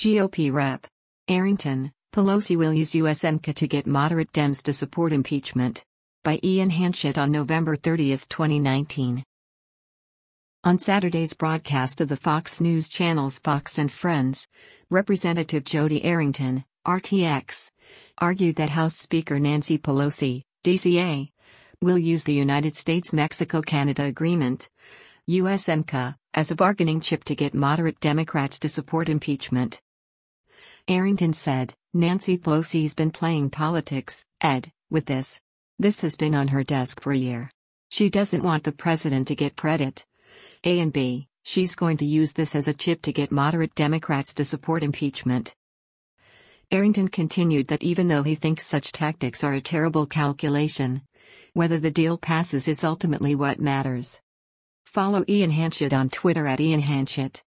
GOP Rep. Arrington, Pelosi will use USNCA to get moderate Dems to support impeachment. By Ian Hanchett on November 30, 2019. On Saturday's broadcast of the Fox News channel's Fox and Friends, Representative Jody Arrington, RTX, argued that House Speaker Nancy Pelosi, DCA, will use the United States-Mexico-Canada Agreement, USNCA, as a bargaining chip to get moderate Democrats to support impeachment. Arrington said, "Nancy Pelosi's been playing politics, Ed, with this. This has been on her desk for a year. She doesn't want the president to get credit. A and B, she's going to use this as a chip to get moderate Democrats to support impeachment." Arrington continued that even though he thinks such tactics are a terrible calculation, whether the deal passes is ultimately what matters. Follow Ian Hanchett on Twitter at Ian Hanchett.